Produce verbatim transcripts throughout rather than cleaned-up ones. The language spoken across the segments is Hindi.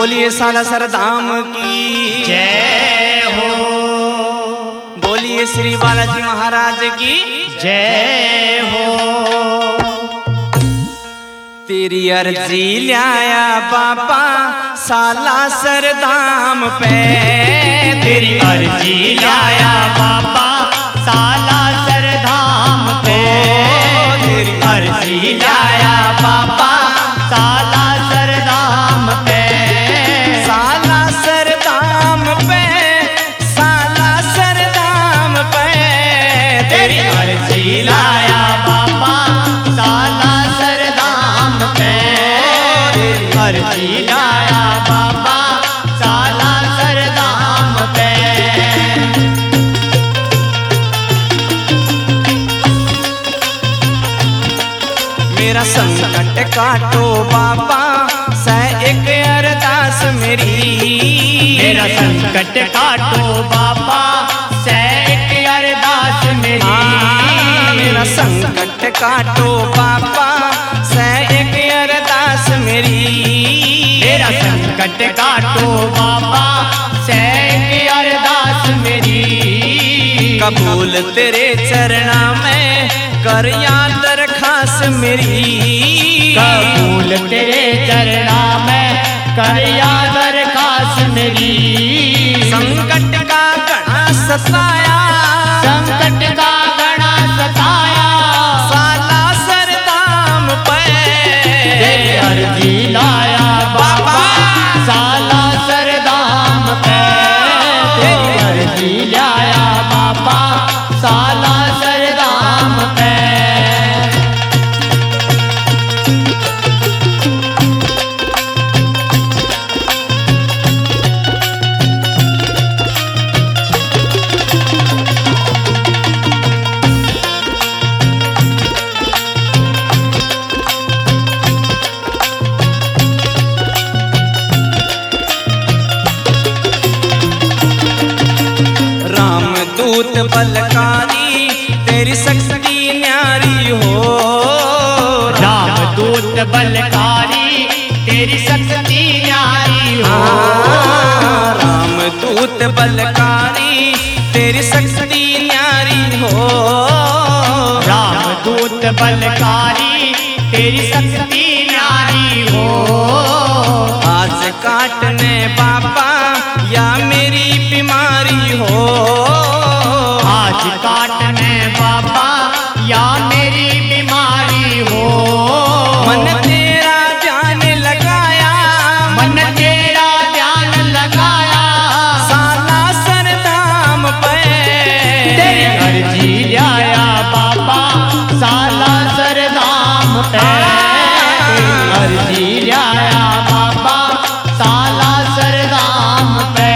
बोलिए सालासर धाम की जय हो। बोलिए श्री बालाजी महाराज की जय हो। तेरी अर्जी लाया बाबा सालासर धाम पे, तेरी अर्जी लाया बाबा सालासर धाम पे, तेरी अर्जी लाया बाबा सालासर धाम पे, सालासर धाम पे, सालासर धाम पे, तेरी अर्जी लाया बाबा सालासर धाम पे, तेरी अर्जी लाया बाबा सालासर धाम पे। मेरा संकट काटो बाबा सह एक अरदास मेरी, मेरा संकट काटो बाबा सह एक अरदास मेरी, मेरा संकट काटो बाबा सह एक अरदास मेरी, मेरा संकट काटो बाबा सह एक अरदास मेरी। कबूल तेरे चरणा में कर या दरखास मेरी, कबूल तेरे चरणा में कर या दरखास मेरी। संकट का घड़ा सताया, संकट का घड़ा सताया, सालासर धाम पे, तेरी अर्जी लाया बाबा सालासर धाम पे, तेरी अर्जी लाया बाबा सालासर धाम पे। रामदूत बलकारी तेरी शक्ति न्यारी हो, रामदूत बलकारी तेरी शक्ति न्यारी हो, रामदूत बलकारी तेरी शक्ति न्यारी हो, रामदूत बलकारी तेरी शक्ति न्यारी हो। आज काटने बाबा या मेरी बीमारी हो, आज काटने बाबा या मेरी बीमारी हो। मन तेरा ध्यान लगाया, मन तेरा ध्यान लगाया, सालासर धाम पे, तेरी अर्जी लाया बाबा सालासर धाम पे, तेरी अर्जी लाया बाबा सालासर धाम पे।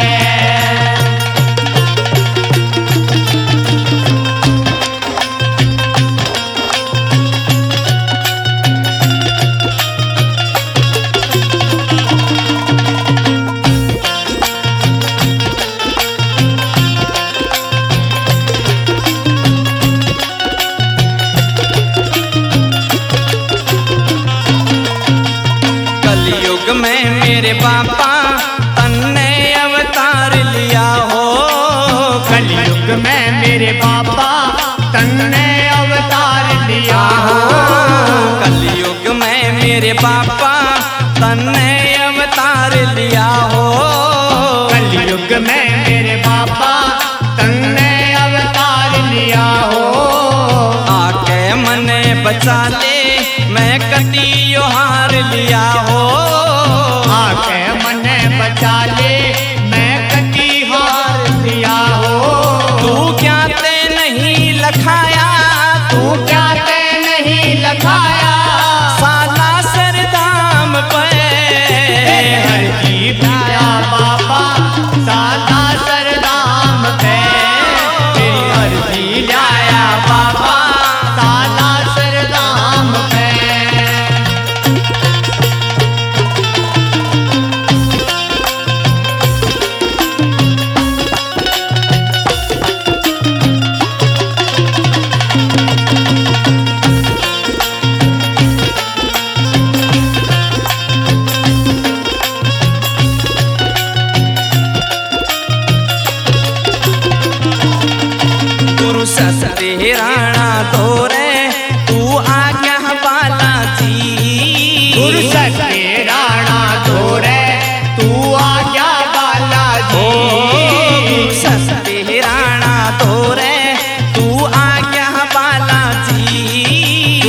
कलयुग में मेरे बाबा तन्ने अवतार लिया हो, कलयुग में मेरे बाबा तन्ने अवतार लिया हो, कलयुग में मेरे बाबा तन्ने अवतार लिया हो, कलयुग में मेरे बाबा तन्ने अवतार लिया हो। आके मने बचा ले मैं कटियो हार लिया हो, आके मने बचा ले मैं कटी हार लिया हो। तू क्या ते नहीं लखाया, तू क्या ते नहीं लखाया, सालासर धाम पे, अर्जी लाया बाबा सालासर धाम पे, तेरी अर्जी लाया बाबा सालासर धाम पे।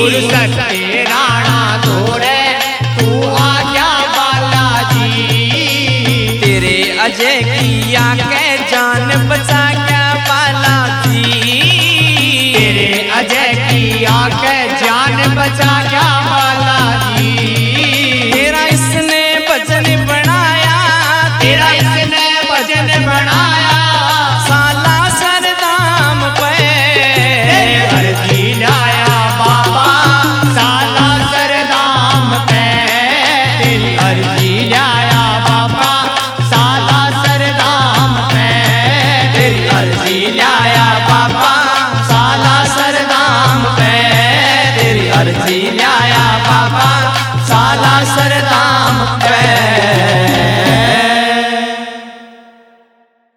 सकते राणा तोरे तू आज्ञा बालाजी। तेरे अजय की आके जान बचा क्या बालाजी। तेरे अजय की आके जान बचा क्या बालाजी। तेरा इसने भजन बनाया, तेरा इसने भजन बनाया साला सरदाम पे अर्जी लाया बाबा साला सरदाम पे। तेरी अर्जी लाया बाबा साला सरदाम पे। तेरी अर्जी लाया बाबा साला सरदाम पे। तेरी अर्जी लाया बाबा साला सरदाम पे।